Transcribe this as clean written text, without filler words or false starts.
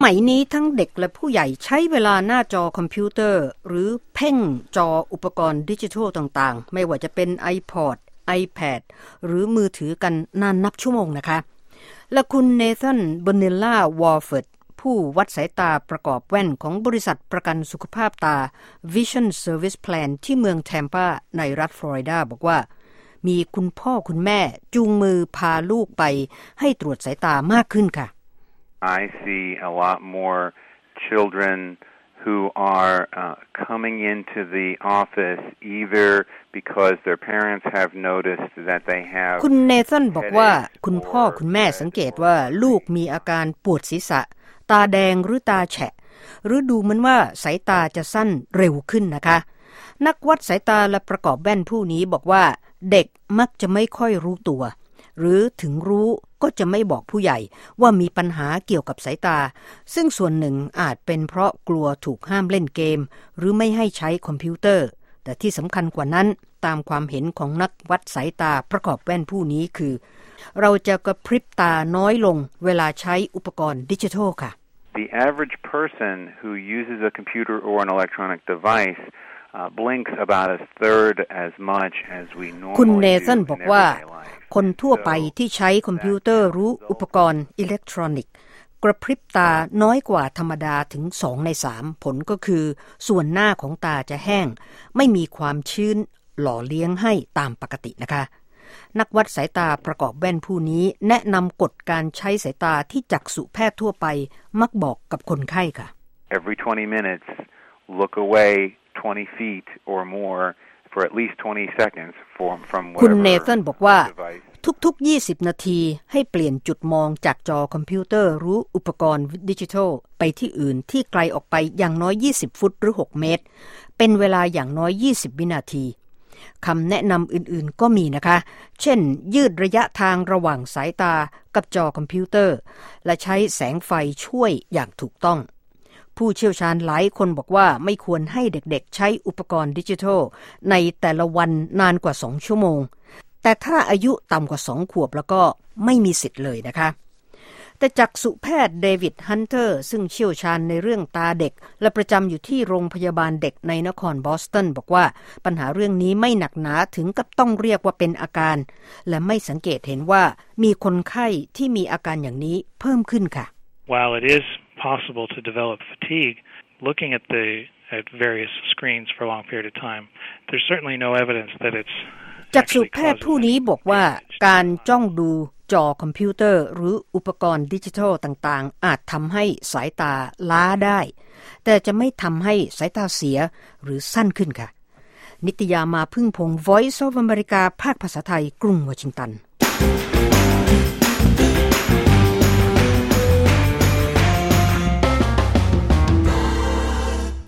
สมัยนี้ทั้งเด็กและผู้ใหญ่ใช้เวลาหน้าจอคอมพิวเตอร์หรือเพ่งจออุปกรณ์ดิจิทัลต่างๆไม่ว่าจะเป็น iPod, iPad หรือมือถือกันนานนับชั่วโมงนะคะและคุณเนธาน บอนเนลล่า วอลฟอร์ดผู้วัดสายตาประกอบแว่นของบริษัทประกันสุขภาพตา Vision Service Plan ที่เมืองแทมปาในรัฐฟลอริดาบอกว่ามีคุณพ่อคุณแม่จูงมือพาลูกไปให้ตรวจสายตามากขึ้นค่ะ I see a lot more children who are coming into the office either because their parents have noticed that they have คุณเนธานบอกว่าคุณพ่อคุณแม่สังเกตว่าลูกมีอาการปวดศีรษะตาแดงหรือตาแฉะหรือดูเหมือนว่าสายตาจะสั้นเร็วขึ้นนะคะนักวัดสายตาและประกอบแว่นผู้นี้บอกว่าเด็กมักจะไม่ค่อยรู้ตัวหรือถึงรู้ก็จะไม่บอกผู้ใหญ่ว่ามีปัญหาเกี่ยวกับสายตาซึ่งส่วนหนึ่งอาจเป็นเพราะกลัวถูกห้ามเล่นเกมหรือไม่ให้ใช้คอมพิวเตอร์แต่ที่สำคัญกว่านั้นตามความเห็นของนักวัดสายตาประกอบแว่นผู้นี้คือเราจะกระพริบตาน้อยลงเวลาใช้อุปกรณ์ดิจิทัลค่ะ The average person who uses a computer or an electronic device blinks about a third as much as we normally do คุณเนธานบอกว่าคนทั่วไปที่ใช้คอมพิวเตอร์หรืออุปกรณ์อิเล็กทรอนิกส์กระพริบตาน้อยกว่าธรรมดาถึง2ใน3ผลก็คือส่วนหน้าของตาจะแห้งไม่มีความชื้นหล่อเลี้ยงให้ตามปกตินะคะนักวัดสายตาประกอบแว่นผู้นี้แนะนำกฎการใช้สายตาที่จักษุแพทย์ทั่วไปมักบอกกับคนไข้ค่ะ Every 20 minutes look away 20 feet or more for at least 20 seconds from คุณเนธานบอกว่าทุกๆ20นาทีให้เปลี่ยนจุดมองจากจอคอมพิวเตอร์หรืออุปกรณ์ดิจิทัลไปที่อื่นที่ไกลออกไปอย่างน้อย20ฟุตหรือ6เมตรเป็นเวลาอย่างน้อย20วินาทีคำแนะนำอื่นๆก็มีนะคะเช่นยืดระยะทางระหว่างสายตากับจอคอมพิวเตอร์และใช้แสงไฟช่วยอย่างถูกต้องผู้เชี่ยวชาญหลายคนบอกว่าไม่ควรให้เด็กๆใช้อุปกรณ์ดิจิทัลในแต่ละวันนานกว่า2ชั่วโมงแต่ถ้าอายุต่ำกว่า2ขวบแล้วก็ไม่มีสิทธิ์เลยนะคะแต่จักษุแพทย์เดวิดฮันเตอร์ซึ่งเชี่ยวชาญในเรื่องตาเด็กและประจำอยู่ที่โรงพยาบาลเด็กในนครบอสตันบอกว่าปัญหาเรื่องนี้ไม่หนักหนาถึงกับต้องเรียกว่าเป็นอาการและไม่สังเกตเห็นว่ามีคนไข้ที่มีอาการอย่างนี้เพิ่มขึ้นค่ะ While it is possible to develop fatigue looking at various screens for a long period of time, there's certainly no evidence that it's จักษุแพทย์ผู้นี้บอกว่าการจ้องดูจอคอมพิวเตอร์หรืออุปกรณ์ดิจิทัลต่างๆอาจทำให้สายตาล้าได้แต่จะไม่ทำให้สายตาเสียหรือสั้นขึ้นค่ะนิตยามาพึ่งพงษ์ Voice of America ภาคภาษาไทยกรุงวอชิงตัน